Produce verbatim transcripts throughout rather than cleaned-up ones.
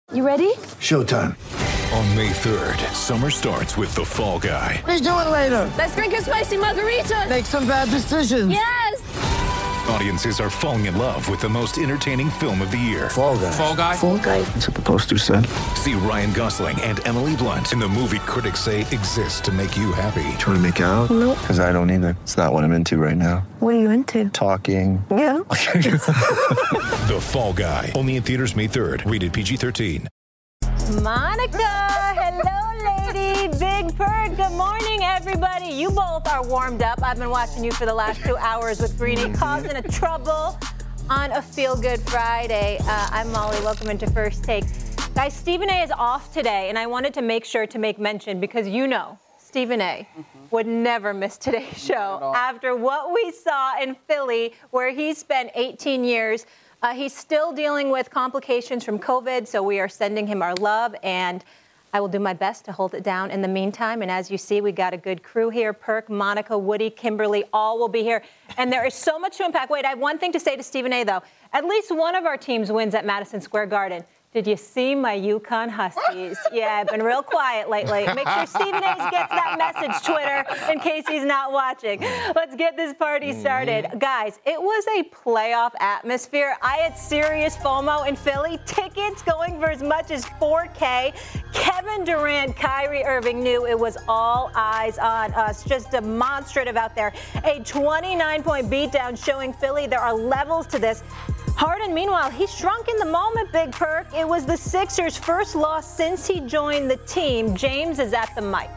You ready? Showtime. On May third, summer starts with The Fall Guy. Let's do it later. Let's drink a spicy margarita. Make some bad decisions. Yes. Audiences are falling in love with the most entertaining film of the year. Fall Guy. Fall Guy. Fall Guy. That's what the poster said. See Ryan Gosling and Emily Blunt in the movie critics say exists to make you happy. Trying to make it out? Nope. Because I don't either. It's not what I'm into right now. What are you into? Talking. Yeah. The Fall Guy. Only in theaters May third. Rated P G thirteen. Monica, hello, lady. Big Bird, good morning, everybody. You both are warmed up. I've been watching you for the last two hours with Greeny, causing a trouble on a Feel Good Friday. Uh, I'm Molly. Welcome into First Take. Guys, Stephen A is off today, and I wanted to make sure to make mention because you know Stephen A mm-hmm. would never miss today's show after what we saw in Philly, where he spent eighteen years. Uh, he's still dealing with complications from COVID, so we are sending him our love, and I will do my best to hold it down in the meantime. And as you see, we got a good crew here. Perk, Monica, Woody, Kimberly, all will be here. And there is so much to unpack. Wait, I have one thing to say to Stephen A, though. At least one of our teams wins at Madison Square Garden. Did you see my UConn Huskies? Yeah, I've been real quiet lately. Make sure Stephen A gets that message, Twitter, in case he's not watching. Let's get this party started. Mm-hmm. Guys, it was a playoff atmosphere. I had serious FOMO in Philly. Tickets going for as much as four K. Kevin Durant, Kyrie Irving knew it was all eyes on us. Just demonstrative out there. A twenty-nine point beatdown showing Philly there are levels to this. Harden, meanwhile, he shrunk in the moment, Big Perk. It was the Sixers' first loss since he joined the team. James is at the mic.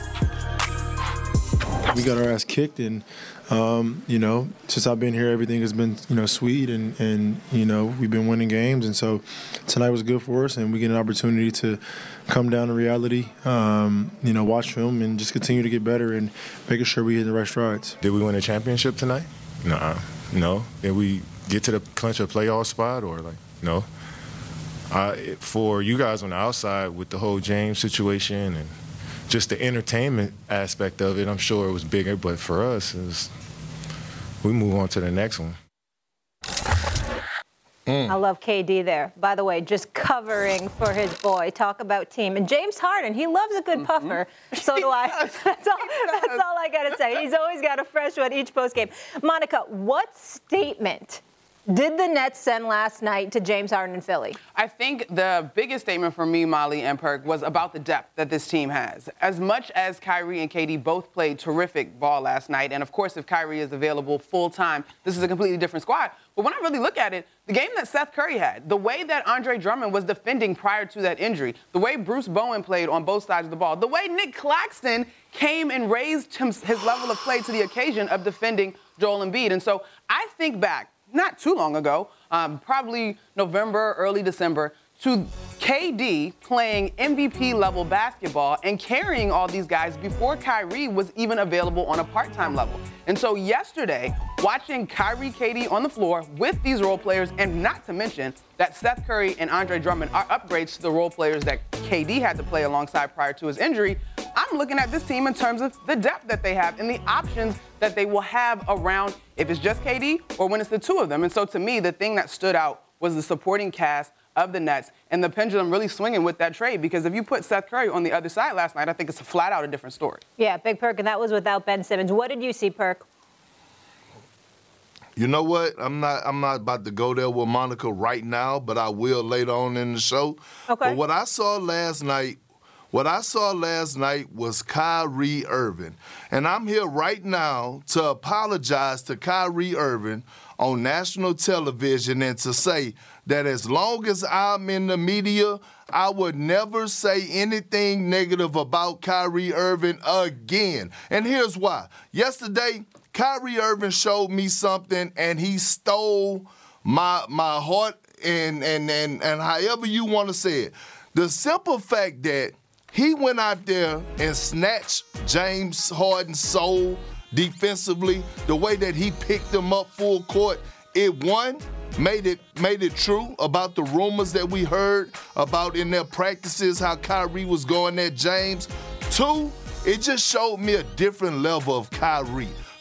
We got our ass kicked, and, um, you know, since I've been here, everything has been, you know, sweet, and, and, you know, we've been winning games. And so tonight was good for us, and we get an opportunity to come down to reality, um, you know, watch film, and just continue to get better and making sure we hit the right strides. Did we win a championship tonight? Nuh-uh. No. Did we get to the clinch a playoff spot or like no? Uh, for you guys on the outside with the whole James situation and just the entertainment aspect of it, I'm sure it was bigger. But for us, it was, we move on to the next one. Mm. I love K D there. By the way, just covering for his boy. Talk about team. And James Harden, he loves a good mm-hmm. puffer. So do I. That's all, that's all I got to say. He's always got a fresh one each postgame. Monica, what statement did the Nets send last night to James Harden in Philly? I think the biggest statement for me, Molly and Perk, was about the depth that this team has. As much as Kyrie and K D both played terrific ball last night, and of course if Kyrie is available full-time, this is a completely different squad. But when I really look at it, the game that Seth Curry had, the way that Andre Drummond was defending prior to that injury, the way Bruce Bowen played on both sides of the ball, the way Nick Claxton came and raised him, his level of play to the occasion of defending Joel Embiid. And so I think back, not too long ago, um, probably November, early December, to K D playing M V P-level basketball and carrying all these guys before Kyrie was even available on a part-time level. And so yesterday, watching Kyrie, K D on the floor with these role players, and not to mention that Seth Curry and Andre Drummond are upgrades to the role players that K D had to play alongside prior to his injury, I'm looking at this team in terms of the depth that they have and the options that they will have around if it's just K D or when it's the two of them. And so to me, the thing that stood out was the supporting cast of the Nets and the pendulum really swinging with that trade, because if you put Seth Curry on the other side last night, I think it's a flat out a different story. Yeah, Big Perk, and that was without Ben Simmons. What did you see, Perk? You know what? I'm not I'm not about to go there with Monica right now, but I will later on in the show. Okay. But what I saw last night, what I saw last night was Kyrie Irving. And I'm here right now to apologize to Kyrie Irving on national television and to say that as long as I'm in the media, I would never say anything negative about Kyrie Irving again. And here's why. Yesterday, Kyrie Irving showed me something, and he stole my my heart and and and, and however you want to say it. The simple fact that he went out there and snatched James Harden's soul defensively, the way that he picked him up full court, it won. Made it made it true about the rumors that we heard about in their practices, how Kyrie was going at James. Two, it just showed me a different level of Kyrie.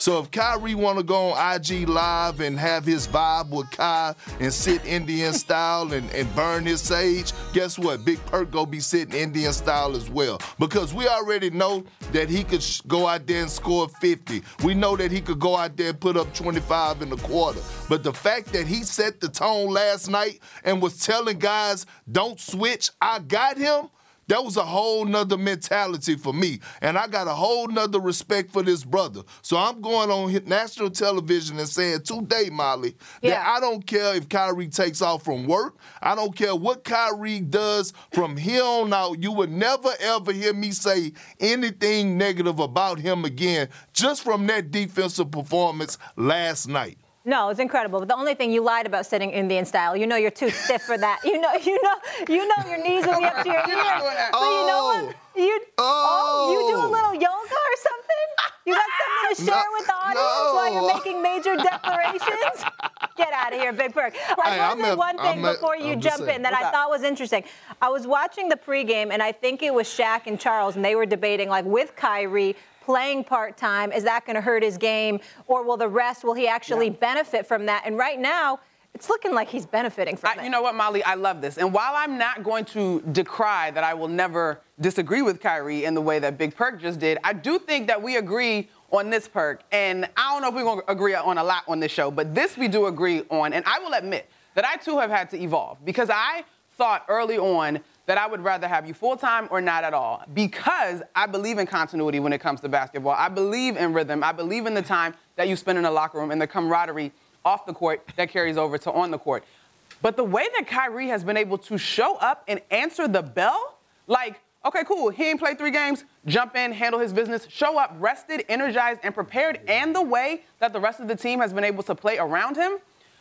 So if Kyrie want to go on I G Live and have his vibe with Kai and sit Indian style and, and burn his sage, guess what? Big Perk go be sitting Indian style as well. Because we already know that he could sh- go out there and score fifty. We know that he could go out there and put up twenty-five in the quarter. But the fact that he set the tone last night and was telling guys, don't switch, I got him, that was a whole nother mentality for me. And I got a whole nother respect for this brother. So I'm going on national television and saying today, Molly, yeah. that I don't care if Kyrie takes off from work. I don't care what Kyrie does from here on out. You would never, ever hear me say anything negative about him again just from that defensive performance last night. No, it's incredible. But the only thing, you lied about sitting Indian style. You know you're too stiff for that. You know, you know, you know your knees will be up to your ears. But you know what? You oh, oh, you do a little yoga or something? You got something to share no, with the audience no. while you're making major declarations? Get out of here, Big Perk. I hey, want to say a, one thing a, before you I'm jump in that What's I up? thought was interesting. I was watching the pregame, and I think it was Shaq and Charles, and they were debating, like, with Kyrie playing part-time, is that going to hurt his game? Or will the rest, will he actually yeah. benefit from that? And right now, it's looking like he's benefiting from I, it. You know what, Molly? I love this. And while I'm not going to decry that I will never disagree with Kyrie in the way that Big Perk just did, I do think that we agree on this, Perk. And I don't know if we're going to agree on a lot on this show, but this we do agree on. And I will admit that I, too, have had to evolve because I thought early on that I would rather have you full-time or not at all because I believe in continuity when it comes to basketball. I believe in rhythm. I believe in the time that you spend in the locker room and the camaraderie off the court that carries over to on the court. But the way that Kyrie has been able to show up and answer the bell, like, okay, cool, he ain't played three games, jump in, handle his business, show up rested, energized, and prepared, and the way that the rest of the team has been able to play around him,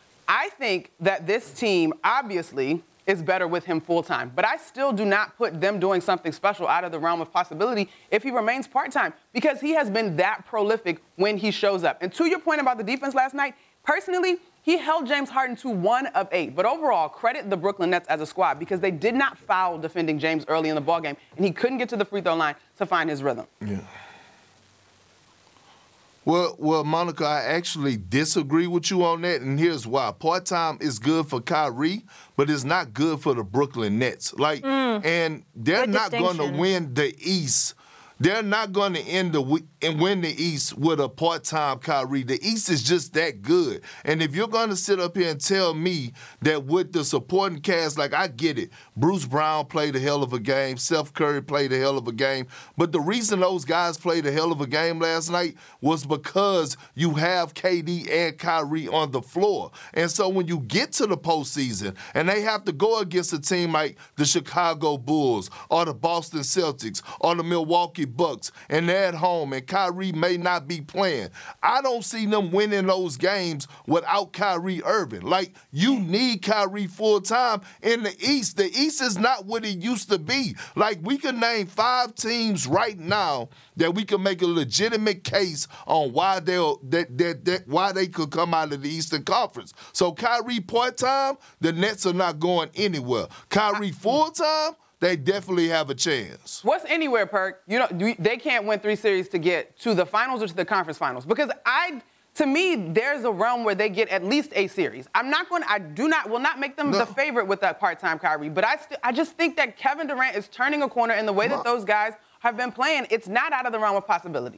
I think that this team, obviously, is better with him full-time. But I still do not put them doing something special out of the realm of possibility if he remains part-time because he has been that prolific when he shows up. And to your point about the defense last night, personally, he held James Harden to one of eight. But overall, credit the Brooklyn Nets as a squad because they did not foul defending James early in the ballgame, and he couldn't get to the free throw line to find his rhythm. Yeah. Well, well, Monica, I actually disagree with you on that, and here's why. Part-time is good for Kyrie, but it's not good for the Brooklyn Nets. Like, mm. and they're Good not going to win the East. They're not going to end the and win the East with a part-time Kyrie. The East is just that good. And if you're going to sit up here and tell me that with the supporting cast, like I get it, Bruce Brown played a hell of a game, Steph Curry played a hell of a game, but the reason those guys played a hell of a game last night was because you have K D and Kyrie on the floor. And so when you get to the postseason and they have to go against a team like the Chicago Bulls or the Boston Celtics or the Milwaukee Bucks, and they're at home, and Kyrie may not be playing, I don't see them winning those games without Kyrie Irving. Like, you need Kyrie full-time in the East. The East is not what it used to be. Like, we can name five teams right now that we can make a legitimate case on why they'll that, that, that why they could come out of the Eastern Conference. So Kyrie part-time, the Nets are not going anywhere. Kyrie full-time, they definitely have a chance. What's anywhere, Perk? You know, they can't win three series to get to the finals or to the conference finals because I, to me, there's a realm where they get at least a series. I'm not going. I do not will not make them no. the favorite with that part-time Kyrie, but I, st- I just think that Kevin Durant is turning a corner in the way that those guys have been playing. It's not out of the realm of possibility.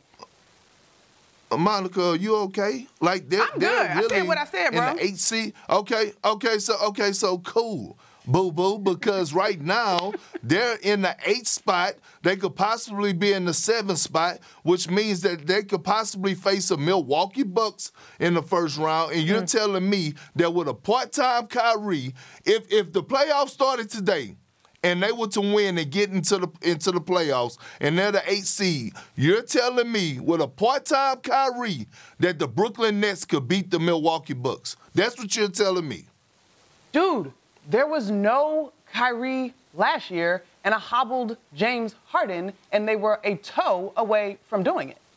Monica, are you okay? Like they're, I'm they're good. really I said what I said, bro. In the eight seed. Okay, okay, so okay, so cool. Boo boo, because right now they're in the eighth spot. They could possibly be in the seventh spot, which means that they could possibly face a Milwaukee Bucks in the first round. And you're mm-hmm. telling me that with a part-time Kyrie, if if the playoffs started today and they were to win and get into the into the playoffs and they're the eighth seed, you're telling me with a part-time Kyrie that the Brooklyn Nets could beat the Milwaukee Bucks. That's what you're telling me. Dude. There was no Kyrie last year and a hobbled James Harden, and they were a toe away from doing it.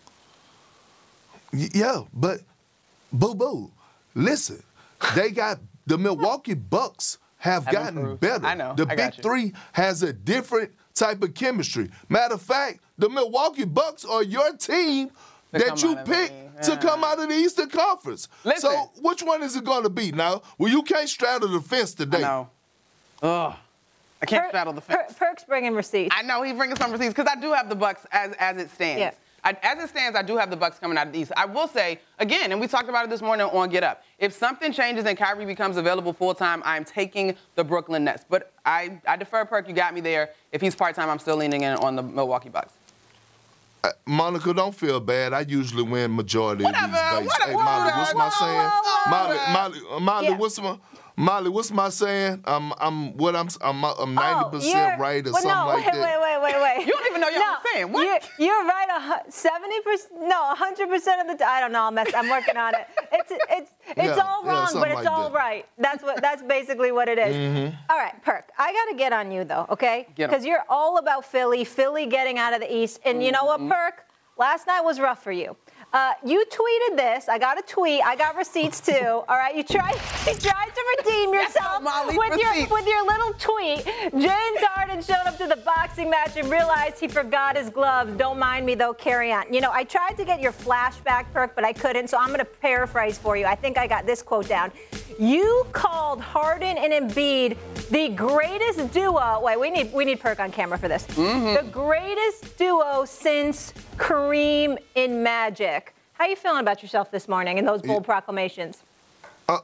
Yeah, but boo-boo, listen, they got the Milwaukee Bucks have, have gotten improved. better. I know. The I Big Three has a different type of chemistry. Matter of fact, the Milwaukee Bucks are your team that you picked yeah. to come out of the Eastern Conference. Listen. So which one is it going to be now? Well, you can't straddle the fence today. I know. Ugh. I can't per, straddle the fence. Per, Perk's bringing receipts. I know he's bringing some receipts because I do have the Bucks as as it stands. Yeah. I, as it stands, I do have the Bucks coming out of the East. I will say, again, and we talked about it this morning on Get Up, if something changes and Kyrie becomes available full-time, I'm taking the Brooklyn Nets. But I, I defer, Perk, you got me there. If he's part-time, I'm still leaning in on the Milwaukee Bucks. Uh, Monica, don't feel bad. I usually win majority whatever, of these debates. Whatever, hey, Molly, what's my whoa, saying? whoa, whoa, Molly, whoa. Molly, uh, Molly, Yeah. what's my... Molly, what's my saying? I'm, I'm, what I'm, I'm, I'm ninety percent oh, right or well, something no, like wait, that. Wait, wait, wait, wait. You don't even know what no, I'm saying. What? You're, you're right. A seventy percent, no, one hundred percent of the time. I don't know. I'm, mess, I'm working on it. It's, it's, it's Yeah, all yeah, wrong, but something it's like all that. right. That's what. That's basically what it is. Mm-hmm. All right, Perk. I got to get on you though, okay? Get 'em. Because you're all about Philly, Philly getting out of the East, and you know what, Perk? Last night was rough for you. Uh, you tweeted this. I got a tweet. I got receipts too. All right, you tried. You tried to redeem yourself Molly, with your receipts. with your little tweet. James Harden showed up to the boxing match and realized he forgot his gloves. Don't mind me though. Carry on. You know, I tried to get your flashback, Perk, but I couldn't. So I'm going to paraphrase for you. I think I got this quote down. You called Harden and Embiid the greatest duo. Wait, we need we need Perk on camera for this. Mm-hmm. The greatest duo since Kareem in Magic. How you feeling about yourself this morning and those bold proclamations? Uh,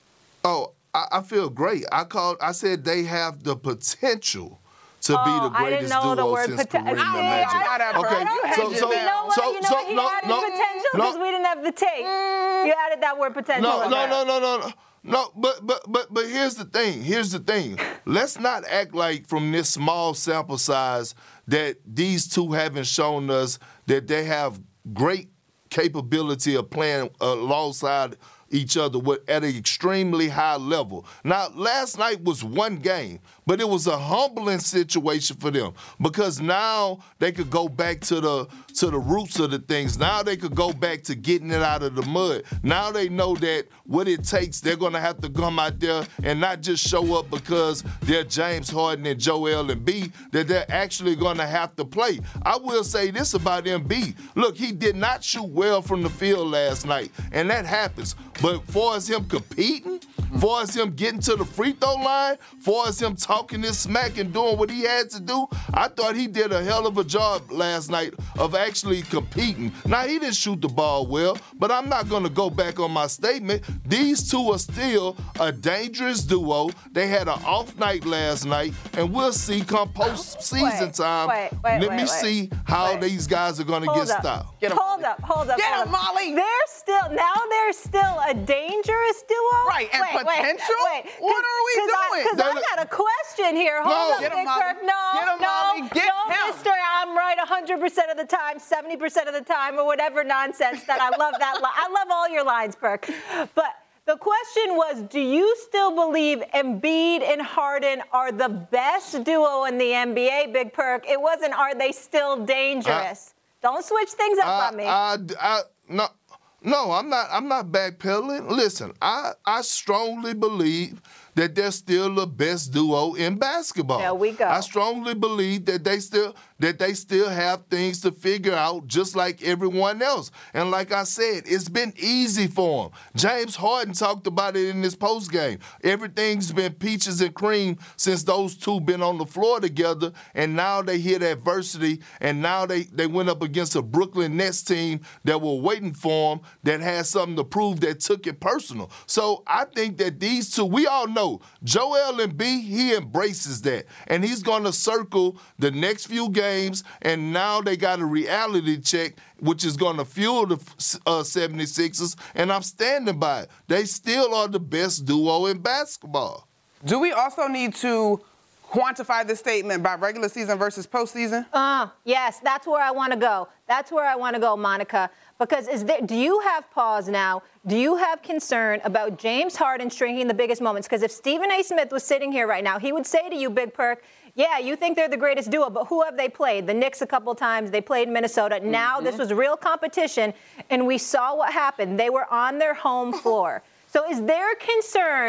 oh, I, I feel great. I called. I said they have the potential to Oh, be the I didn't greatest know the duo word since poten- Kareem and See, Magic. I don't- Okay, I don't so hate so you You know what? so you know so what? He no added no potential no because we didn't have the tape. You added that word potential. no in no there. no no no no. No, but but but but here's the thing. Here's the thing. Let's not act like from this small sample size that these two haven't shown us that they have great capability of playing alongside each other with, at an extremely high level. Now, last night was one game, but it was a humbling situation for them because now they could go back to the to the roots of the things. Now they could go back to getting it out of the mud. Now they know that what it takes, they're going to have to come out there and not just show up because they're James Harden and Joel Embiid, that they're actually going to have to play. I will say this about Embiid. Look, he did not shoot well from the field last night, and that happens. But for as him competing, for as him getting to the free throw line, for as him talking this smack and doing what he had to do, I thought he did a hell of a job last night of actually competing. Now, he didn't shoot the ball well, but I'm not going to go back on my statement. These two are still a dangerous duo. They had an off night last night, and we'll see come postseason Wait, time. wait, wait, Let wait, me wait. see how Wait. these guys are going to get Hold up. stopped. Get 'em, hold Molly. up, hold up, Get hold 'em, up. Molly. They're still now. They're still a dangerous duo. Right, and wait, wait, potential? Wait, What are we doing? Because I, got a question here. Hold No. up, Get 'em, Big Molly. Perk. No, Get 'em, no, Molly. Get no, him. Mister I'm right one hundred percent of the time, seventy percent of the time, or whatever nonsense. That I love that. Li- I love all your lines, Perk. But the question was, do you still believe Embiid and Harden are the best duo in the N B A, Big Perk? It wasn't, are they still dangerous? Don't switch things up I, on me. I, I, no, no, I'm not. I'm not backpedaling. Listen, I, I strongly believe that they're still the best duo in basketball. There we go. I strongly believe that they still that they still have things to figure out, just like everyone else. And like I said, it's been easy for them. James Harden talked about it in his postgame. Everything's been peaches and cream since those two been on the floor together, and now they hit adversity, and now they, they went up against a Brooklyn Nets team that were waiting for them, that had something to prove, that took it personal. So I think that these two, we all know, Joel Embiid, he embraces that, and he's going to circle the next few games. And now they got a reality check, which is going to fuel the uh, seventy-sixers, and I'm standing by it. They still are the best duo in basketball. Do we also need to quantify this statement by regular season versus postseason? Uh, yes, that's where I want to go. That's where I want to go, Monica. Because is there, do you have pause now? Do you have concern about James Harden shrinking the biggest moments? Because if Stephen A. Smith was sitting here right now, he would say to you, Big Perk, yeah, you think they're the greatest duo, but who have they played? The Knicks a couple times. They played Minnesota. Now mm-hmm. this was real competition, and we saw what happened. They were on their home floor. So is there concern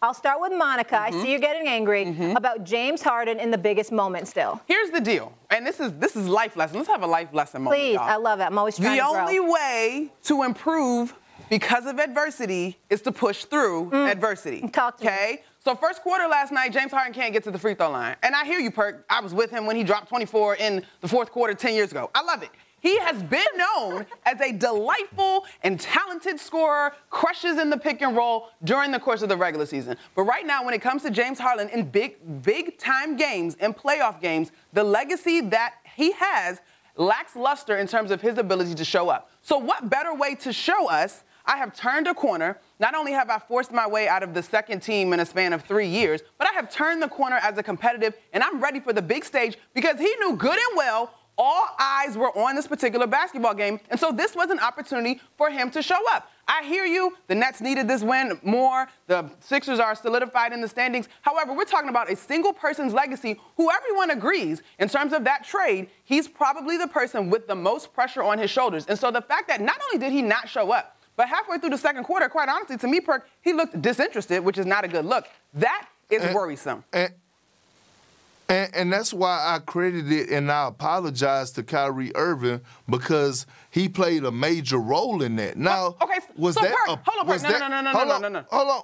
I'll start with Monica. Mm-hmm. I see you're getting angry mm-hmm. about James Harden in the biggest moment still. Here's the deal, and this is this is life lesson. Let's have a life lesson moment, Please, y'all. I love it. I'm always trying the to grow. The only way to improve because of adversity is to push through mm. adversity. Talk to okay? me. So first quarter last night, James Harden can't get to the free throw line. And I hear you, Perk. I was with him when he dropped twenty-four in the fourth quarter ten years ago. I love it. He has been known as a delightful and talented scorer, crushes in the pick and roll during the course of the regular season. But right now, when it comes to James Harden in big, big-time games, in playoff games, the legacy that he has lacks luster in terms of his ability to show up. So what better way to show us I have turned a corner. Not only have I forced my way out of the second team in a span of three years, but I have turned the corner as a competitive, and I'm ready for the big stage because he knew good and well all eyes were on this particular basketball game, and so this was an opportunity for him to show up. I hear you. The Nets needed this win more. The Sixers are solidified in the standings. However, we're talking about a single person's legacy who everyone agrees in terms of that trade, he's probably the person with the most pressure on his shoulders. And so the fact that not only did he not show up, but halfway through the second quarter, quite honestly, to me, Perk, he looked disinterested, which is not a good look. That is and, worrisome. And, and, and that's why I credited it and I apologize to Kyrie Irving because he played a major role in that. Now, oh, okay, was so that Perk, a, hold on, Perk. was No, that, no, no, no, hold no, on, no, no, no. Hold on.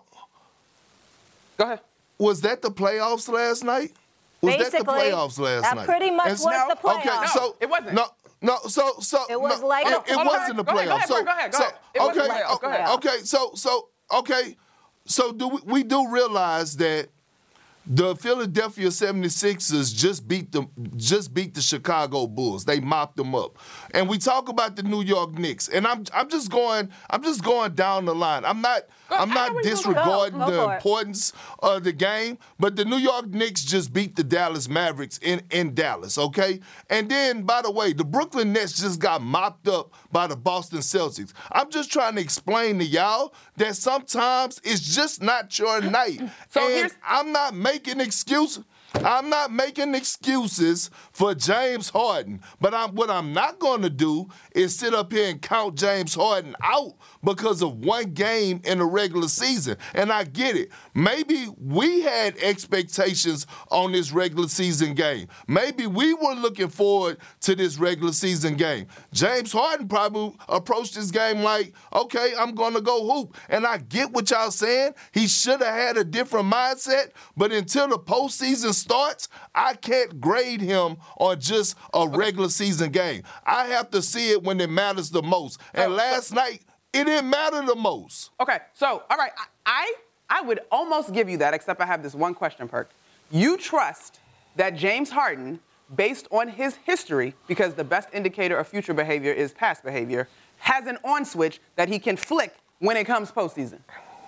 Go ahead. Was that the playoffs last night? Was Basically, that the playoffs last that night? pretty much And was so- the playoffs. Okay, so No, it wasn't. No, no, so so It was no, like it, a- it Hold on, wasn't the go ahead, go playoffs. ahead, So, go ahead, go so ahead. It wasn't okay, the playoffs, go okay, ahead. okay, so so okay, so do we, we do realize that the Philadelphia seventy-sixers just beat the just beat the Chicago Bulls. They mopped them up. And we talk about the New York Knicks. And I'm I'm just going I'm just going down the line. I'm not I'm not disregarding go. Go the for it. importance of the game, but the New York Knicks just beat the Dallas Mavericks in, in Dallas, okay? And then, by the way, the Brooklyn Nets just got mopped up by the Boston Celtics. I'm just trying to explain to y'all that sometimes it's just not your night. So and here's- I'm not making excuses. I'm not making excuses for James Harden, but I'm, what I'm not going to do is sit up here and count James Harden out because of one game in the regular season. And I get it. Maybe we had expectations on this regular season game. Maybe we were looking forward to this regular season game. James Harden probably approached this game like, okay, I'm going to go hoop. And I get what y'all saying. He should have had a different mindset, but until the postseason starts, I can't grade him on just a regular season game. I have to see it when it matters the most. And last night, it didn't matter the most. Okay, so, all right, I, I would almost give you that, except I have this one question, Perk. You trust that James Harden, based on his history, because the best indicator of future behavior is past behavior, has an on switch that he can flick when it comes postseason?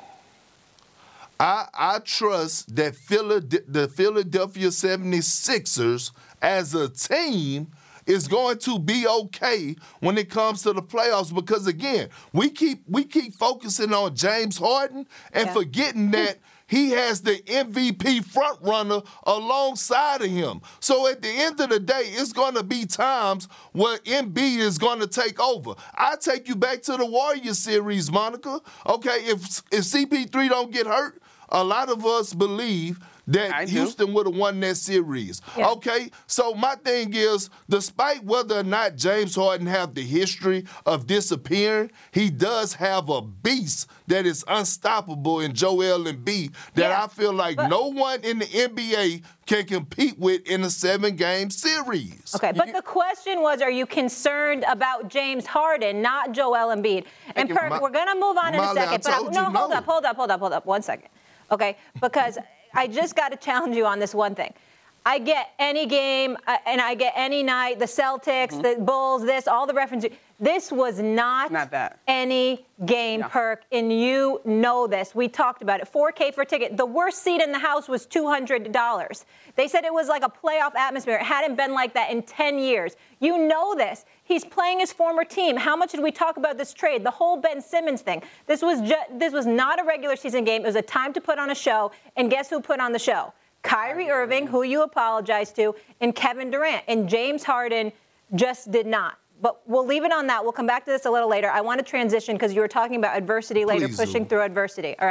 I, I trust that Philad- the Philadelphia seventy-sixers as a team is going to be okay when it comes to the playoffs because, again, we keep we keep focusing on James Harden and Yeah. forgetting that he has the M V P front runner alongside of him. So at the end of the day, it's going to be times where Embiid is going to take over. I take you back to the Warriors series, Monica. Okay, if if C P three don't get hurt, a lot of us believe that I do. Houston would have won that series. Yeah. Okay, so my thing is, despite whether or not James Harden have the history of disappearing, he does have a beast that is unstoppable in Joel Embiid that Yeah, I feel like but- no one in the N B A can compete with in a seven-game series. Okay, but the question was, are you concerned about James Harden, not Joel Embiid? And you. Perk, Ma- we're going to move on in a Molly, I second. But I- told no, you hold no. up, hold up, hold up, hold up, one second. Okay, because I just got to challenge you on this one thing. I get any game, uh, and I get any night, the Celtics, Mm-hmm. the Bulls, this, all the references. This was not, Not that. any game, Yeah. Perk, and you know this. We talked about it. four K for a ticket. The worst seat in the house was two hundred dollars. They said it was like a playoff atmosphere. It hadn't been like that in ten years. You know this. He's playing his former team. How much did we talk about this trade? The whole Ben Simmons thing. This was ju- this was not a regular season game. It was a time to put on a show. And guess who put on the show? Kyrie Irving, who you apologized to, and Kevin Durant. And James Harden just did not. But we'll leave it on that. We'll come back to this a little later. I want to transition because you were talking about adversity later, Please pushing do. through adversity, all right?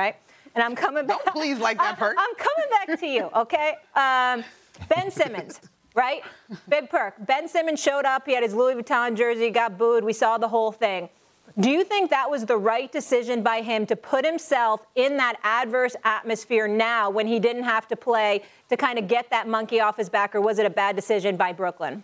and I'm coming back. Don't please like that, Perk. I'm coming back to you, okay? Um, Ben Simmons, right? Big Perk. Ben Simmons showed up. He had his Louis Vuitton jersey, got booed. We saw the whole thing. Do you think that was the right decision by him to put himself in that adverse atmosphere now when he didn't have to play to kind of get that monkey off his back, or was it a bad decision by Brooklyn?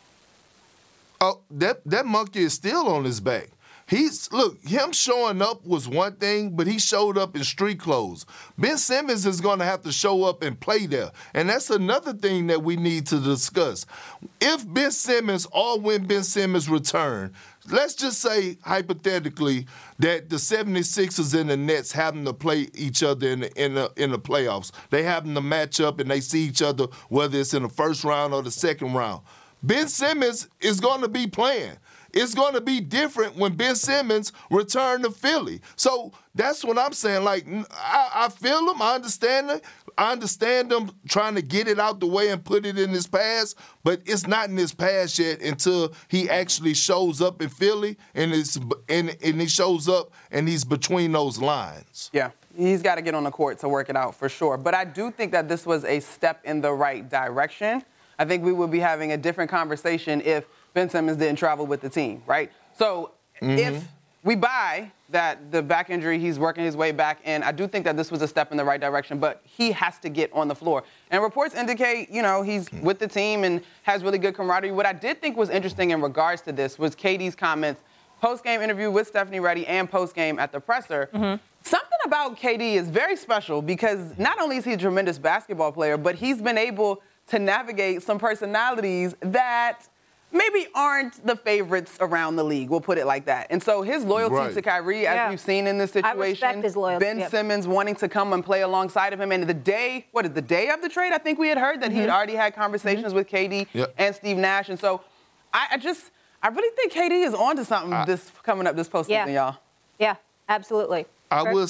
Oh, that that monkey is still on his back. He's look, him showing up was one thing, but he showed up in street clothes. Ben Simmons is going to have to show up and play there, and that's another thing that we need to discuss. If Ben Simmons or when Ben Simmons return, let's just say hypothetically that the seventy-sixers and the Nets happen to play each other in the, in the in the playoffs. They happen to match up and they see each other, whether it's in the first round or the second round. Ben Simmons is going to be playing. It's going to be different when Ben Simmons return to Philly. So that's what I'm saying. Like, I, I feel him. I understand it. I understand them trying to get it out the way and put it in his past, but it's not in his past yet until he actually shows up in Philly and it's and, and he shows up and he's between those lines. Yeah, he's got to get on the court to work it out for sure. But I do think that this was a step in the right direction. I think we would be having a different conversation if Ben Simmons didn't travel with the team, right? So mm-hmm. if we buy that the back injury, he's working his way back in, I do think that this was a step in the right direction, but he has to get on the floor. And reports indicate, you know, he's with the team and has really good camaraderie. What I did think was interesting in regards to this was K D's comments post-game interview with Stephanie Reddy and post-game at the presser. Mm-hmm. Something about K D is very special because not only is he a tremendous basketball player, but he's been able to navigate some personalities that maybe aren't the favorites around the league, we'll put it like that. And so his loyalty right. to Kyrie, as yeah. we've seen in this situation, I respect his loyalty. Ben yep. Simmons wanting to come and play alongside of him. And the day, what is the day of the trade? I think we had heard that mm-hmm. he had already had conversations mm-hmm. with K D yep. and Steve Nash. And so I, I just, I really think K D is on to something I, this coming up this postseason, yeah. y'all. Yeah, absolutely. I will,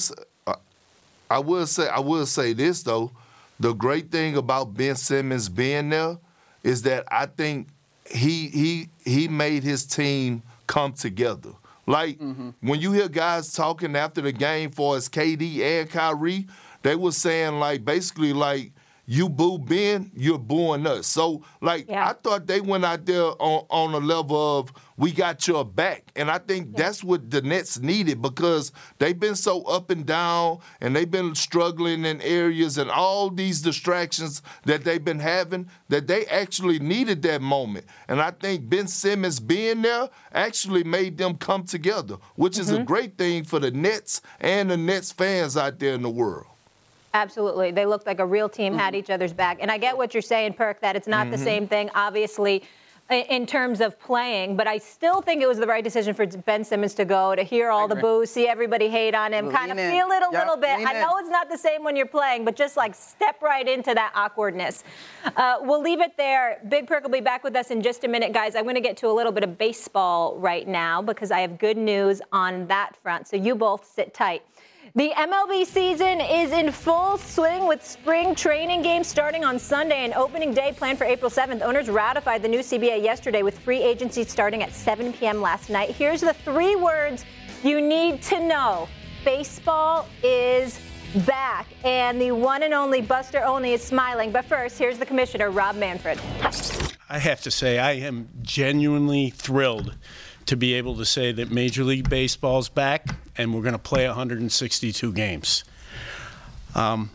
I will say, I will say this though. The great thing about Ben Simmons being there is that I think he he he made his team come together. Like, mm-hmm. when you hear guys talking after the game for us, K D and Kyrie, they were saying, like, basically, like, you boo Ben, you're booing us. So, like, yeah. I thought they went out there on, on a level of, we got your back. And I think yeah. that's what the Nets needed because they've been so up and down and they've been struggling in areas and all these distractions that they've been having that they actually needed that moment. And I think Ben Simmons being there actually made them come together, which mm-hmm. is a great thing for the Nets and the Nets fans out there in the world. Absolutely. They looked like a real team, had each other's back. And I get what you're saying, Perk, that it's not mm-hmm. the same thing, obviously, in terms of playing. But I still think it was the right decision for Ben Simmons to go, to hear all the boos, see everybody hate on him, kind of feel it a yep, little bit. I know it's not the same when you're playing, but just like step right into that awkwardness. Uh, we'll leave it there. Big Perk will be back with us in just a minute, guys. I'm going to get to a little bit of baseball right now because I have good news on that front. So you both sit tight. The M L B season is in full swing with spring training games starting on Sunday and opening day planned for April seventh. Owners ratified the new C B A yesterday with free agency starting at seven p.m. last night. Here's the three words you need to know. Baseball is back, and the one and only Buster Olney is smiling. But first, here's the commissioner, Rob Manfred. I have to say, I am genuinely thrilled to be able to say that Major League Baseball's back and we're going to play one hundred sixty-two games. Um,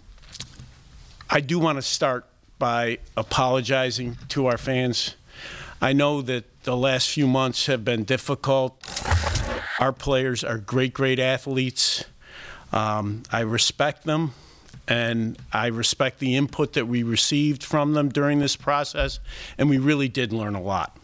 I do want to start by apologizing to our fans. I know that the last few months have been difficult. Our players are great, great athletes. Um, I respect them, and I respect the input that we received from them during this process, and we really did learn a lot.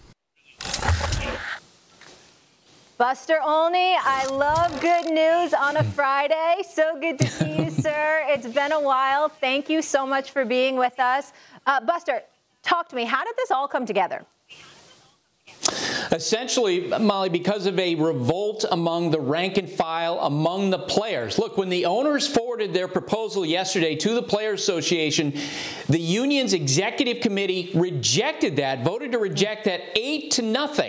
Buster Olney, I love good news on a Friday. So good to see you, sir. It's been a while. Thank you so much for being with us. Uh, Buster, talk to me. How did this all come together? Essentially, Molly, because of a revolt among the rank and file, among the players. Look, when the owners forwarded their proposal yesterday to the Players Association, the union's executive committee rejected that, voted to reject that eight to nothing.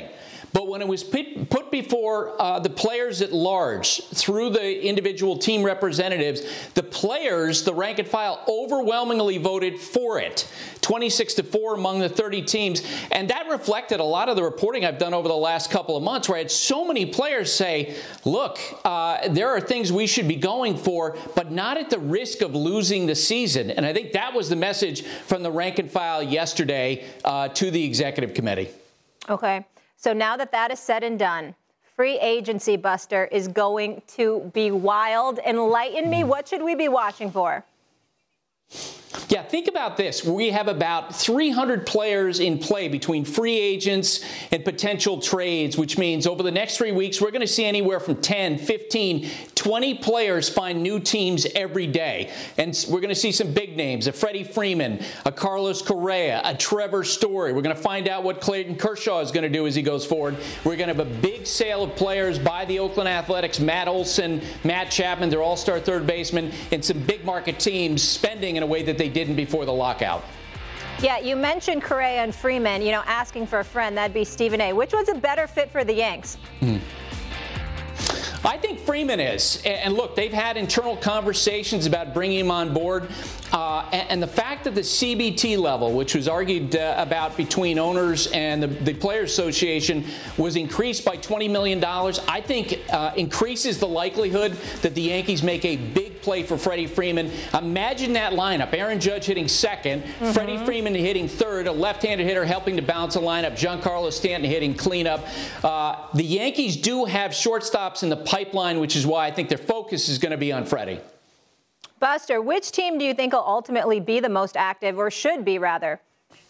But when it was put, put before uh, the players at large through the individual team representatives, the players, the rank and file, overwhelmingly voted for it, twenty-six to four among the thirty teams. And that reflected a lot of the reporting I've done over the last couple of months, where I had so many players say, look, uh, there are things we should be going for, but not at the risk of losing the season. And I think that was the message from the rank and file yesterday uh, to the executive committee. Okay. So now that that is said and done, free agency, Buster, is going to be wild. Enlighten me. What should we be watching for? Yeah, think about this. We have about three hundred players in play between free agents and potential trades, which means over the next three weeks, we're going to see anywhere from ten, fifteen, twenty players find new teams every day. And we're going to see some big names, a Freddie Freeman, a Carlos Correa, a Trevor Story. We're going to find out what Clayton Kershaw is going to do as he goes forward. We're going to have a big sale of players by the Oakland Athletics, Matt Olson, Matt Chapman, their all-star third baseman, and some big market teams spending in a way that they didn't before the lockout. Yeah, you mentioned Correa and Freeman, you know, asking for a friend. That'd be Stephen A. Which one's a better fit for the Yanks? Hmm. I think Freeman is. And look, they've had internal conversations about bringing him on board. Uh, and the fact that the C B T level, which was argued uh, about between owners and the, the Players Association, was increased by twenty million dollars, I think uh, increases the likelihood that the Yankees make a big play for Freddie Freeman. Imagine that lineup. Aaron Judge hitting second, mm-hmm. Freddie Freeman hitting third, a left-handed hitter helping to balance the lineup, Giancarlo Stanton hitting cleanup. Uh, the Yankees do have shortstops in the pipeline, which is why I think their focus is going to be on Freddie. Buster, which team do you think will ultimately be the most active, or should be, rather?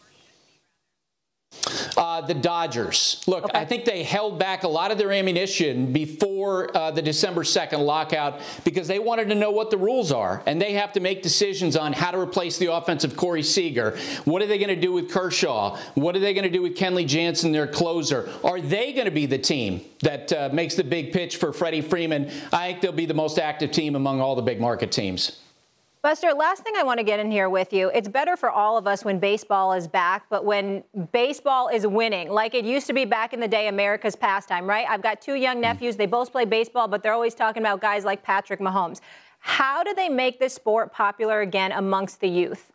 Uh, the Dodgers. Look, okay. I think they held back a lot of their ammunition before uh, the December second lockout because they wanted to know what the rules are, and they have to make decisions on how to replace the offense of Corey Seager. What are they going to do with Kershaw? What are they going to do with Kenley Jansen, their closer? Are they going to be the team that uh, makes the big pitch for Freddie Freeman? I think they'll be the most active team among all the big market teams. Buster, last thing I want to get in here with you. It's better for all of us when baseball is back, but when baseball is winning, like it used to be back in the day, America's pastime, right? I've got two young nephews. They both play baseball, but they're always talking about guys like Patrick Mahomes. How do they make this sport popular again amongst the youth?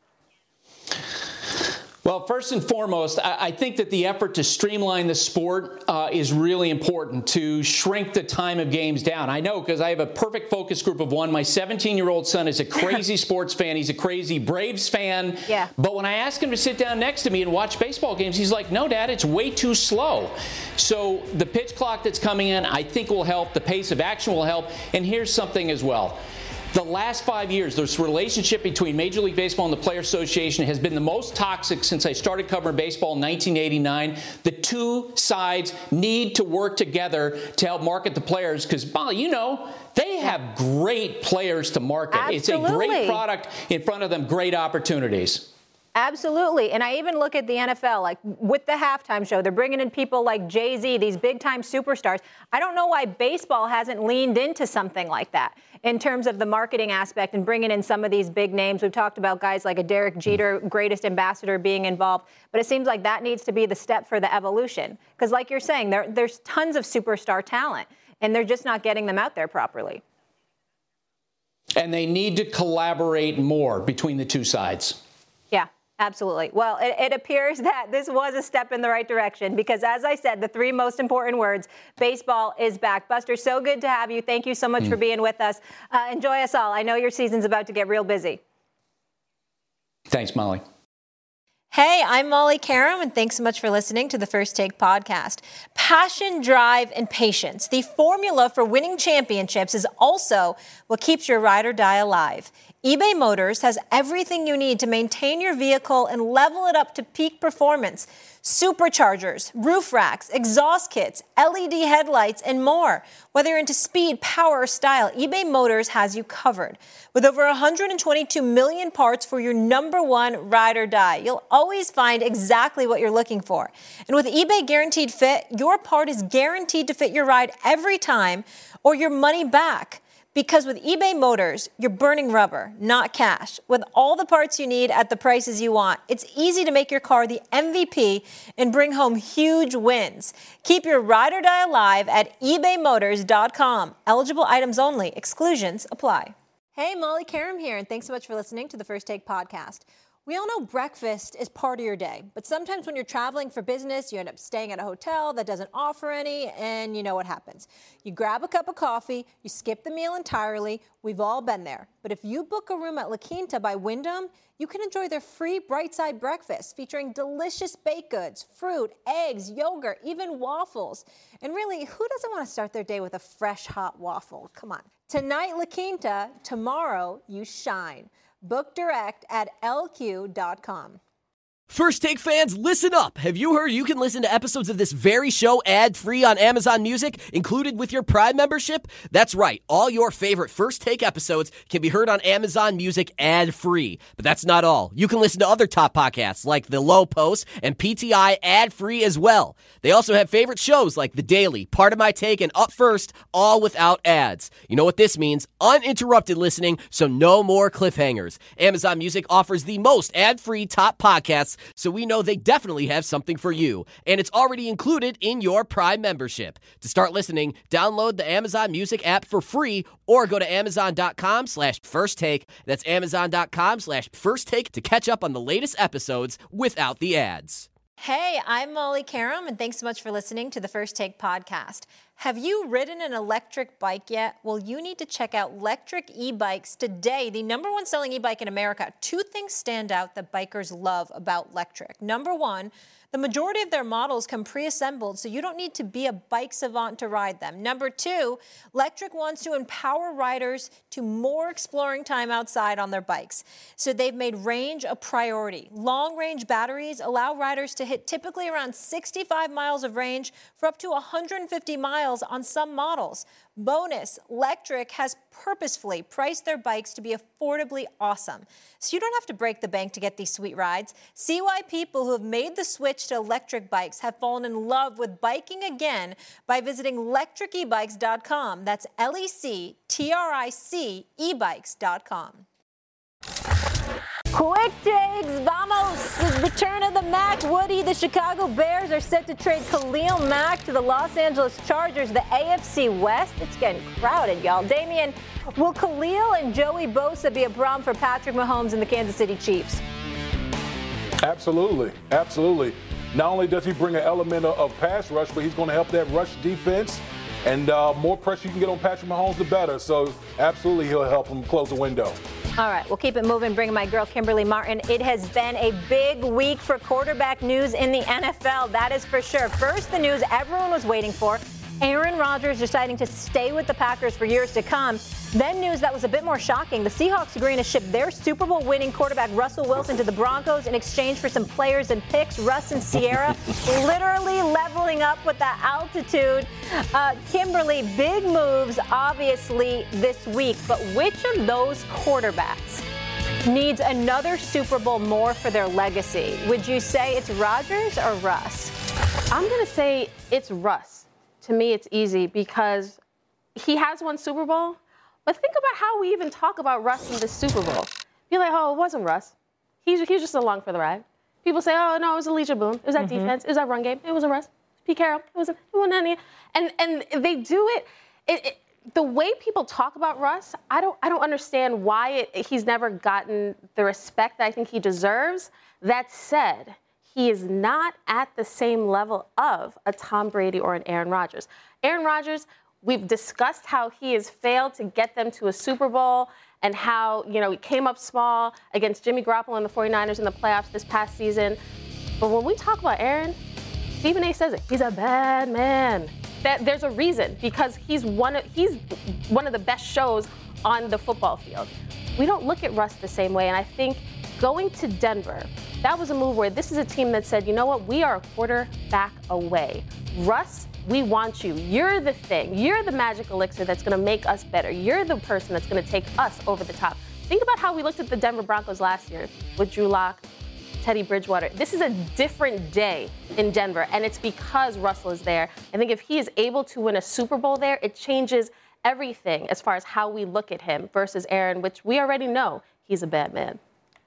Well, first and foremost, I think that the effort to streamline the sport uh, is really important, to shrink the time of games down. I know because I have a perfect focus group of one. My seventeen-year-old son is a crazy sports fan. He's a crazy Braves fan. Yeah. But when I ask him to sit down next to me and watch baseball games, he's like, no, Dad, it's way too slow. So the pitch clock that's coming in, I think will help. The pace of action will help. And here's something as well. The last five years, this relationship between Major League Baseball and the Players Association has been the most toxic since I started covering baseball in nineteen eighty-nine. The two sides need to work together to help market the players because, Molly, you know, they have great players to market. Absolutely. It's a great product in front of them, great opportunities. Absolutely. And I even look at the N F L, like with the halftime show, they're bringing in people like Jay-Z, these big-time superstars. I don't know why baseball hasn't leaned into something like that in terms of the marketing aspect and bringing in some of these big names. We've talked about guys like a Derek Jeter, greatest ambassador, being involved. But it seems like that needs to be the step for the evolution. Because like you're saying, there, there's tons of superstar talent, and they're just not getting them out there properly. And they need to collaborate more between the two sides. Yeah. Absolutely. Well, it, it appears that this was a step in the right direction because, as I said, the three most important words, baseball is back. Buster, so good to have you. Thank you so much mm. for being with us. Uh, enjoy us all. I know your season's about to get real busy. Thanks, Molly. Hey, I'm Molly Karam, and thanks so much for listening to the First Take podcast. Passion, drive, and patience. The formula for winning championships is also what keeps your ride or die alive. eBay Motors has everything you need to maintain your vehicle and level it up to peak performance. Superchargers, roof racks, exhaust kits, L E D headlights, and more. Whether you're into speed, power, or style, eBay Motors has you covered. With over one hundred twenty-two million parts for your number one ride or die, you'll always find exactly what you're looking for. And with eBay Guaranteed Fit, your part is guaranteed to fit your ride every time or your money back. Because with eBay Motors, you're burning rubber, not cash. With all the parts you need at the prices you want, it's easy to make your car the M V P and bring home huge wins. Keep your ride or die alive at ebay motors dot com. Eligible items only. Exclusions apply. Hey, Molly Karam here, and thanks so much for listening to the First Take podcast. We all know breakfast is part of your day, but sometimes when you're traveling for business, you end up staying at a hotel that doesn't offer any, and you know what happens. You grab a cup of coffee, you skip the meal entirely. We've all been there. But if you book a room at La Quinta by Wyndham, you can enjoy their free Bright Side breakfast featuring delicious baked goods, fruit, eggs, yogurt, even waffles. And really, who doesn't want to start their day with a fresh, hot waffle? Come on. Tonight, La Quinta. Tomorrow, you shine. Book direct at L Q dot com. First Take fans, listen up. Have you heard you can listen to episodes of this very show ad-free on Amazon Music, included with your Prime membership? That's right. All your favorite First Take episodes can be heard on Amazon Music ad-free. But that's not all. You can listen to other top podcasts like The Low Post and P T I ad-free as well. They also have favorite shows like The Daily, Part of My Take, and Up First, all without ads. You know what this means? Uninterrupted listening, so no more cliffhangers. Amazon Music offers the most ad-free top podcasts, so we know they definitely have something for you. And it's already included in your Prime membership. To start listening, download the Amazon Music app for free or go to amazon.com slash first take. That's amazon.com slash first take to catch up on the latest episodes without the ads. Hey, I'm Molly Karam, and thanks so much for listening to the First Take podcast. Have you ridden an electric bike yet? Well, you need to check out Lectric E-Bikes today, the number one selling e-bike in America. Two things stand out that bikers love about Lectric. Number one, the majority of their models come pre-assembled, so you don't need to be a bike savant to ride them. Number two, Lectric wants to empower riders to more exploring time outside on their bikes. So they've made range a priority. Long-range batteries allow riders to hit typically around sixty-five miles of range for up to one hundred fifty miles on some models. Bonus, Lectric has purposefully priced their bikes to be affordably awesome. So you don't have to break the bank to get these sweet rides. See why people who have made the switch to electric bikes have fallen in love with biking again by visiting lectric e bikes dot com. That's L E C T R I C e bikes dot com. Quick takes, vamos! Return of the Mac. Woody, the Chicago Bears are set to trade Khalil Mack to the Los Angeles Chargers, the A F C West. It's getting crowded, y'all. Damien, will Khalil and Joey Bosa be a problem for Patrick Mahomes and the Kansas City Chiefs? Absolutely, absolutely. Not only does he bring an element of, of pass rush, but he's going to help that rush defense. And uh, more pressure you can get on Patrick Mahomes, the better. So absolutely he'll help him close the window. All right, we'll keep it moving. Bring my girl, Kimberly Martin. It has been a big week for quarterback news in the N F L, that is for sure. First, the news everyone was waiting for. Aaron Rodgers deciding to stay with the Packers for years to come. Then news that was a bit more shocking. The Seahawks agreeing to ship their Super Bowl winning quarterback Russell Wilson to the Broncos in exchange for some players and picks. Russ and Sierra literally leveling up with that altitude. Uh, Kimberly, big moves obviously this week, but which of those quarterbacks needs another Super Bowl more for their legacy? Would you say it's Rodgers or Russ? I'm going to say it's Russ. To me, it's easy because he has won Super Bowl. But think about how we even talk about Russ in the Super Bowl. You're like, oh, it wasn't Russ. He's, he's just along for the ride. People say, oh, no, it was Elijah Boone. It was that mm-hmm. defense. It was that run game. It wasn't Russ. Pete Carroll. It wasn't, it wasn't any. And, and they do it, it, it. The way people talk about Russ, I don't, I don't understand why it, he's never gotten the respect that I think he deserves. That said, he is not at the same level of a Tom Brady or an Aaron Rodgers. Aaron Rodgers, we've discussed how he has failed to get them to a Super Bowl and how, you know, he came up small against Jimmy Garoppolo and the forty-niners in the playoffs this past season. But when we talk about Aaron, Stephen A says it. He's a bad man. That there's a reason, because he's one of, he's one of the best shows on the football field. We don't look at Russ the same way, and I think going to Denver, that was a move where this is a team that said, you know what, we are a quarterback away. Russ, we want you. You're the thing. You're the magic elixir that's going to make us better. You're the person that's going to take us over the top. Think about how we looked at the Denver Broncos last year with Drew Lock, Teddy Bridgewater. This is a different day in Denver, and it's because Russell is there. I think if he is able to win a Super Bowl there, it changes everything as far as how we look at him versus Aaron, which we already know he's a bad man.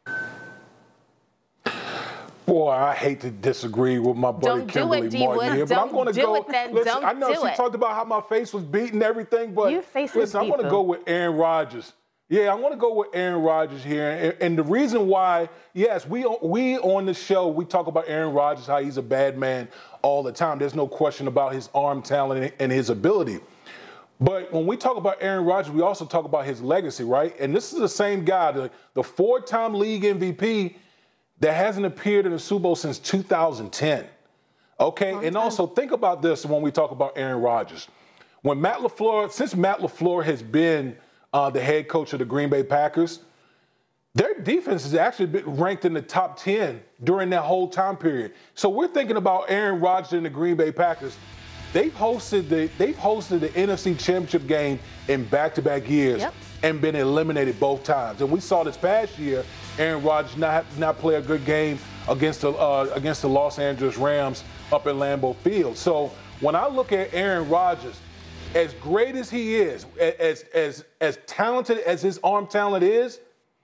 Boy, I hate to disagree with my buddy Don't Kimberly do it, Martin here, but I'm going to do go. it then. Listen, Don't I know do she it. talked about how my face was beat and everything, but Your face listen, was I'm going to beat, go boo. with Aaron Rodgers. Yeah, I'm going to go with Aaron Rodgers here, and, and the reason why, yes, we we on the show we talk about Aaron Rodgers, how he's a bad man all the time. There's no question about his arm talent and his ability. But when we talk about Aaron Rodgers, we also talk about his legacy, right? And this is the same guy, the, the four-time league M V P that hasn't appeared in the Super Bowl since two thousand ten. Okay, Long and time. also think about this when we talk about Aaron Rodgers. When Matt LaFleur, since Matt LaFleur has been uh, the head coach of the Green Bay Packers, their defense has actually been ranked in the top ten during that whole time period. So we're thinking about Aaron Rodgers and the Green Bay Packers. They've hosted the they've hosted the N F C Championship game in back-to-back years Yep. and been eliminated both times. And we saw this past year Aaron Rodgers not not play a good game against the uh, against the Los Angeles Rams up at Lambeau Field. So when I look at Aaron Rodgers, as great as he is, as as as talented as his arm talent is,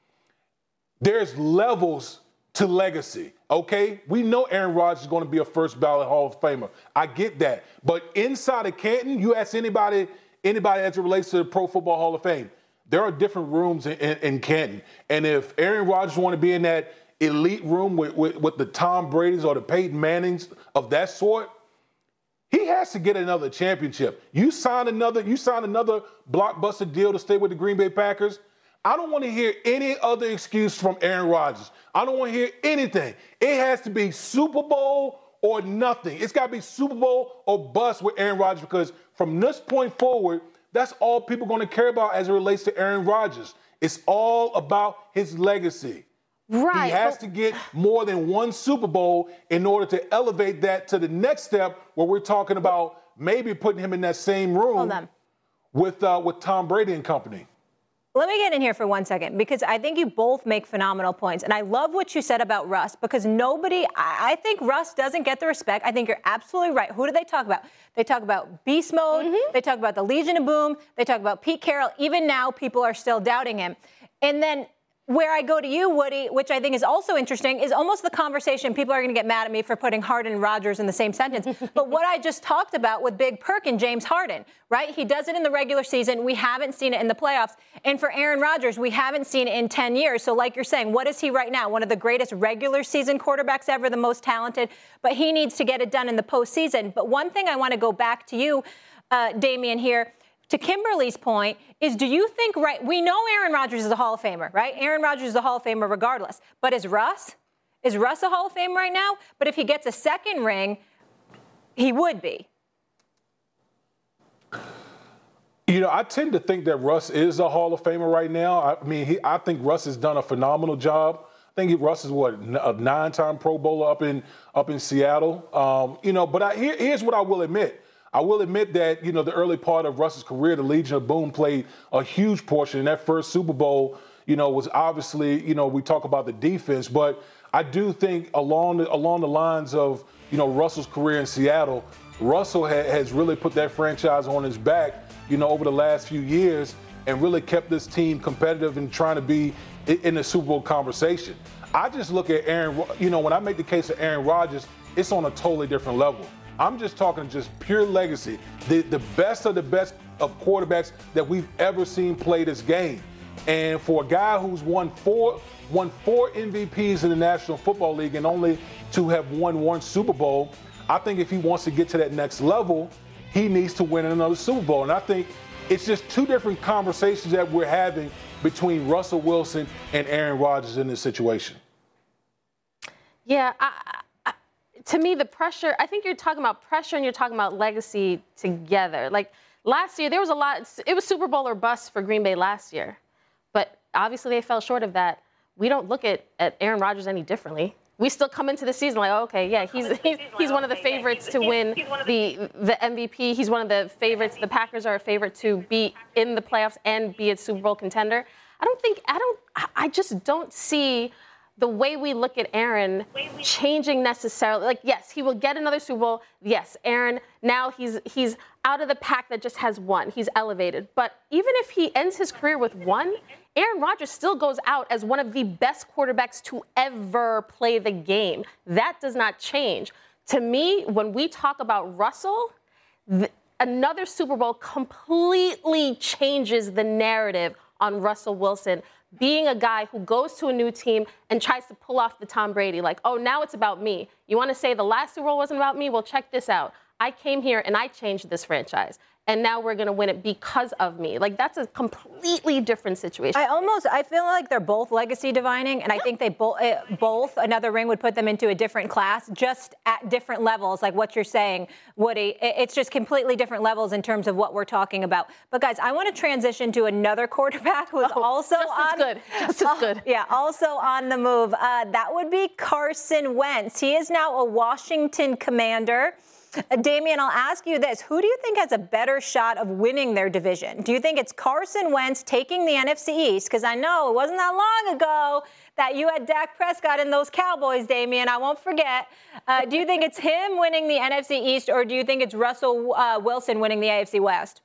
there's levels to legacy, okay? We know Aaron Rodgers is going to be a first ballot Hall of Famer. I get that. But inside of Canton, you ask anybody, anybody as it relates to the Pro Football Hall of Fame, there are different rooms in, in, in Canton. And if Aaron Rodgers want to be in that elite room with, with, with the Tom Brady's or the Peyton Mannings of that sort, he has to get another championship. You sign another, you sign another blockbuster deal to stay with the Green Bay Packers. I don't want to hear any other excuse from Aaron Rodgers. I don't want to hear anything. It has to be Super Bowl or nothing. It's got to be Super Bowl or bust with Aaron Rodgers, because from this point forward, that's all people are going to care about as it relates to Aaron Rodgers. It's all about his legacy. Right. He has but- to get more than one Super Bowl in order to elevate that to the next step, where we're talking about maybe putting him in that same room Hold on. with uh, with Tom Brady and company. Let me get in here for one second, because I think you both make phenomenal points. And I love what you said about Russ, because nobody, I I think Russ doesn't get the respect. I think you're absolutely right. Who do they talk about? They talk about beast mode. Mm-hmm. They talk about the Legion of Boom. They talk about Pete Carroll. Even now, people are still doubting him. And then where I go to you, Woody, which I think is also interesting, is almost the conversation. People are going to get mad at me for putting Harden and Rodgers in the same sentence. But what I just talked about with Big Perk and James Harden, right? He does it in the regular season. We haven't seen it in the playoffs. And for Aaron Rodgers, we haven't seen it in ten years. So like you're saying, what is he right now? One of the greatest regular season quarterbacks ever, the most talented. But he needs to get it done in the postseason. But one thing I want to go back to you, uh, Damian, here. To Kimberly's point is, do you think, right, we know Aaron Rodgers is a Hall of Famer, right? Aaron Rodgers is a Hall of Famer regardless. But is Russ? Is Russ a Hall of Fame right now? But if he gets a second ring, he would be. You know, I tend to think that Russ is a Hall of Famer right now. I mean, he, I think Russ has done a phenomenal job. I think he, Russ is, what, a nine-time Pro Bowler up in up in Seattle. Um, you know, but I, here, here's what I will admit. I will admit that, you know, the early part of Russ's career, the Legion of Boom played a huge portion. In that first Super Bowl, you know, was obviously, you know, we talk about the defense, but I do think along the, along the lines of, you know, Russell's career in Seattle, Russell ha- has really put that franchise on his back, you know, over the last few years, and really kept this team competitive and trying to be in, in the Super Bowl conversation. I just look at Aaron, you know, when I make the case of Aaron Rodgers, it's on a totally different level. I'm just talking just pure legacy. The, the best of the best of quarterbacks that we've ever seen play this game. And for a guy who's won four, won four M V Ps in the National Football League and only to have won one Super Bowl, I think if he wants to get to that next level, he needs to win another Super Bowl. And I think it's just two different conversations that we're having between Russell Wilson and Aaron Rodgers in this situation. Yeah, I, I, to me, the pressure, I think you're talking about pressure and you're talking about legacy together. Like last year, there was a lot, it was Super Bowl or bust for Green Bay last year. But obviously they fell short of that. We don't look at, at Aaron Rodgers any differently. We still come into the season like, oh, okay, yeah, he's he's, he's one of the favorites to win the the M V P. He's one of the favorites. The Packers are a favorite to be in the playoffs and be a Super Bowl contender. I don't think, I don't, I just don't see the way we look at Aaron changing necessarily. Like, yes, he will get another Super Bowl. Yes, Aaron, now he's he's out of the pack that just has one. He's elevated. But even if he ends his career with one, Aaron Rodgers still goes out as one of the best quarterbacks to ever play the game. That does not change. To me, when we talk about Russell, th- another Super Bowl completely changes the narrative on Russell Wilson being a guy who goes to a new team and tries to pull off the Tom Brady, like, oh, now it's about me. You want to say the last Super Bowl wasn't about me? Well, check this out. I came here and I changed this franchise. And now we're going to win it because of me. Like, that's a completely different situation. I almost, I feel like they're both legacy divining, and I think they both, uh, both, another ring would put them into a different class, just at different levels, like what you're saying, Woody. It's just completely different levels in terms of what we're talking about. But, guys, I want to transition to another quarterback who's oh, also just on. Just as good. Just as good. Uh, yeah, also on the move. Uh, that would be Carson Wentz. He is now a Washington Commander. Uh, Damien, I'll ask you this. Who do you think has a better shot of winning their division? Do you think it's Carson Wentz taking the N F C East? Because I know it wasn't that long ago that you had Dak Prescott and those Cowboys, Damien. I won't forget. Uh, do you think it's him winning the N F C East, or do you think it's Russell uh, Wilson winning the A F C West?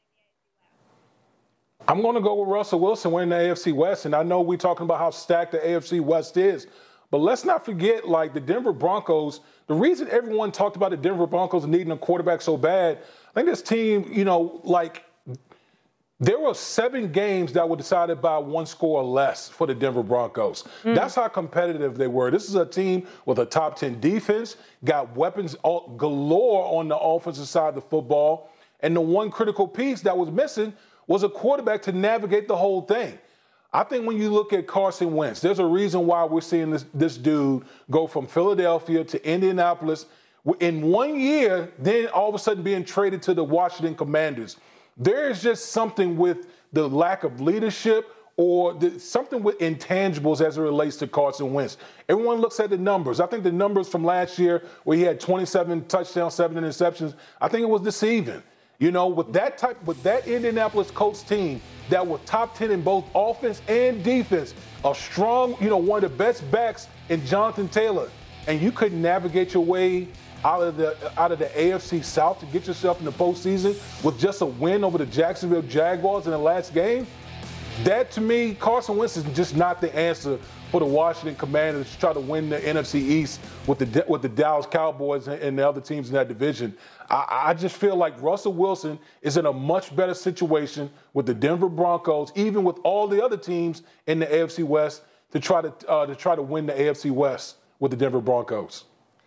I'm going to go with Russell Wilson winning the A F C West. And I know we're talking about how stacked the A F C West is. But let's not forget, like, the Denver Broncos, the reason everyone talked about the Denver Broncos needing a quarterback so bad, I think this team, you know, like, there were seven games that were decided by one score or less for the Denver Broncos. Mm. That's how competitive they were. This is a team with a top ten defense, got weapons galore on the offensive side of the football, and the one critical piece that was missing was a quarterback to navigate the whole thing. I think when you look at Carson Wentz, there's a reason why we're seeing this, this dude go from Philadelphia to Indianapolis in one year, then all of a sudden being traded to the Washington Commanders. There is just something with the lack of leadership or the, something with intangibles as it relates to Carson Wentz. Everyone looks at the numbers. I think the numbers from last year where he had twenty-seven touchdowns, seven interceptions, I think it was deceiving. You know, with that type, with that Indianapolis Colts team that was top ten in both offense and defense, a strong, you know, one of the best backs in Jonathan Taylor, and you couldn't navigate your way out of the out of the A F C South to get yourself in the postseason with just a win over the Jacksonville Jaguars in the last game. That, to me, Carson Wentz is just not the answer for the Washington Commanders to try to win the N F C East with the with the Dallas Cowboys and the other teams in that division. I, I just feel like Russell Wilson is in a much better situation with the Denver Broncos, even with all the other teams in the A F C West, to try to uh, to try to win the A F C West with the Denver Broncos.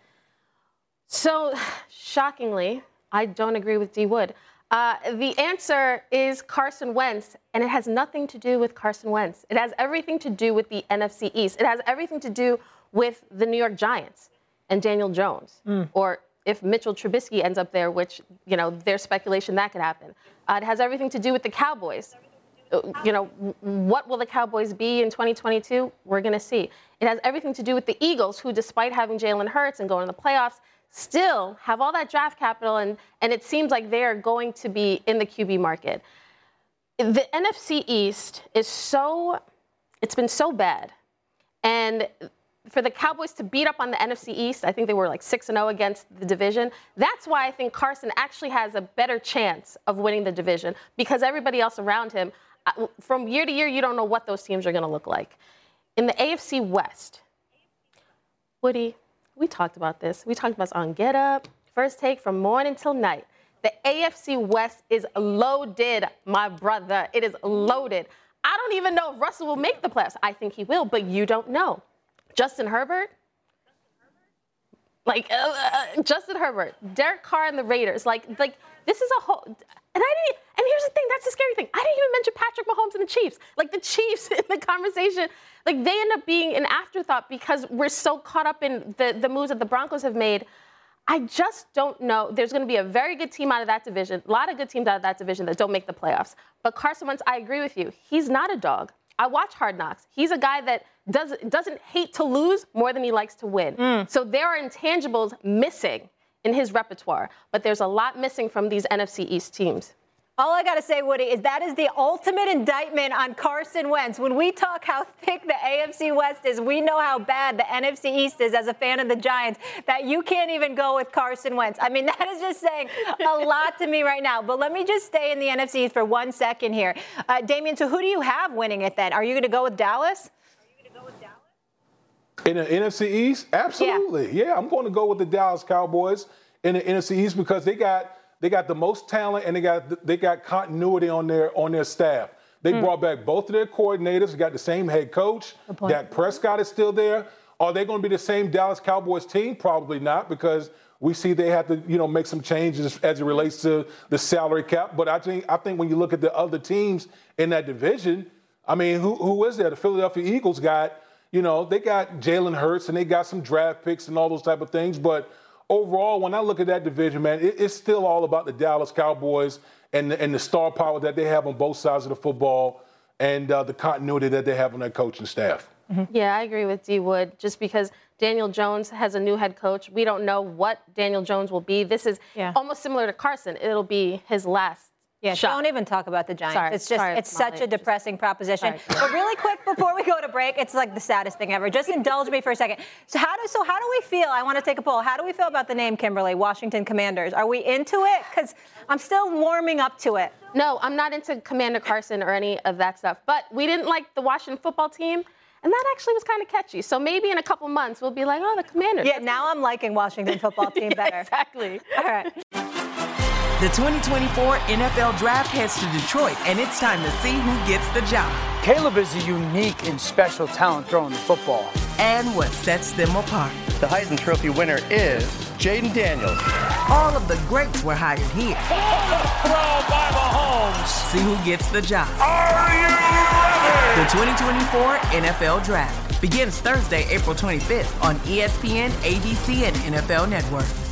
So, shockingly, I don't agree with D. Wood. Uh, the answer is Carson Wentz, and it has nothing to do with Carson Wentz. It has everything to do with the N F C East. It has everything to do with the New York Giants and Daniel Jones. Mm. Or if Mitchell Trubisky ends up there, which, you know, there's speculation that could happen. Uh, it has everything to do with the Cowboys. You know, what will the Cowboys be in twenty twenty-two? We're going to see. It has everything to do with the Eagles, who, despite having Jalen Hurts and going to the playoffs, still have all that draft capital, and, and it seems like they're going to be in the Q B market. The N F C East is so, it's been so bad. And for the Cowboys to beat up on the N F C East, I think they were like six and oh against the division. That's why I think Carson actually has a better chance of winning the division, because everybody else around him, from year to year, you don't know what those teams are going to look like. In the A F C West, Woody, we talked about this. We talked about this on Get Up, First Take, from morning till night. The A F C West is loaded, my brother. It is loaded. I don't even know if Russell will make the playoffs. I think he will, but you don't know. Justin Herbert? Like, uh, uh, Justin Herbert, Derek Carr and the Raiders. Like, like this is a whole... And I didn't... And here's the thing, that's the scary thing. I didn't even mention Patrick Mahomes and the Chiefs. Like, the Chiefs in the conversation, like, they end up being an afterthought because we're so caught up in the, the moves that the Broncos have made. I just don't know. There's going to be a very good team out of that division, a lot of good teams out of that division that don't make the playoffs. But Carson Wentz, I agree with you. He's not a dog. I watch Hard Knocks. He's a guy that does, doesn't hate to lose more than he likes to win. Mm. So there are intangibles missing in his repertoire. But there's a lot missing from these N F C East teams. All I got to say, Woody, is that is the ultimate indictment on Carson Wentz. When we talk how thick the A F C West is, we know how bad the N F C East is as a fan of the Giants, that you can't even go with Carson Wentz. I mean, that is just saying a lot to me right now. But let me just stay in the N F C East for one second here. Uh, Damien, so who do you have winning it then? Are you going to go with Dallas? In the N F C East? Absolutely. Yeah. yeah, I'm going to go with the Dallas Cowboys in the N F C East because they got they got the most talent and they got they got continuity on their on their staff. They mm. brought back both of their coordinators. They got the same head coach. Dak Prescott is still there. Are they going to be the same Dallas Cowboys team? Probably not, because we see they have to, you know, make some changes as it relates to the salary cap. But I think I think when you look at the other teams in that division, I mean, who who is there? The Philadelphia Eagles got, you know, they got Jalen Hurts and they got some draft picks and all those type of things. But overall, when I look at that division, man, it, it's still all about the Dallas Cowboys and the, and the star power that they have on both sides of the football and uh, the continuity that they have on their coaching staff. Mm-hmm. Yeah, I agree with D. Wood, just because Daniel Jones has a new head coach. We don't know what Daniel Jones will be. This is yeah. almost similar to Carson. It'll be his last Yeah, shot. Don't even talk about the Giants. Sorry, it's just, sorry, it's such a depressing proposition. Sorry. But really quick before we go to break, it's like the saddest thing ever. Just indulge me for a second. So how do so how do we feel? I want to take a poll. How do we feel about the name Kimberly, Washington Commanders? Are we into it? Because I'm still warming up to it. No, I'm not into Commander Carson or any of that stuff. But we didn't like the Washington football team. And that actually was kind of catchy. So maybe in a couple months, we'll be like, oh, the Commanders. Yeah, now I'm liking Washington football team better. Yeah, exactly. All right. The twenty twenty-four N F L Draft heads to Detroit, and it's time to see who gets the job. Caleb is a unique and special talent throwing the football. And what sets them apart. The Heisman Trophy winner is Jaden Daniels. All of the greats were hired here. Throw by Mahomes. See who gets the job. Are you ready? The twenty twenty-four N F L Draft begins Thursday, April twenty-fifth on E S P N, A B C, and N F L Network.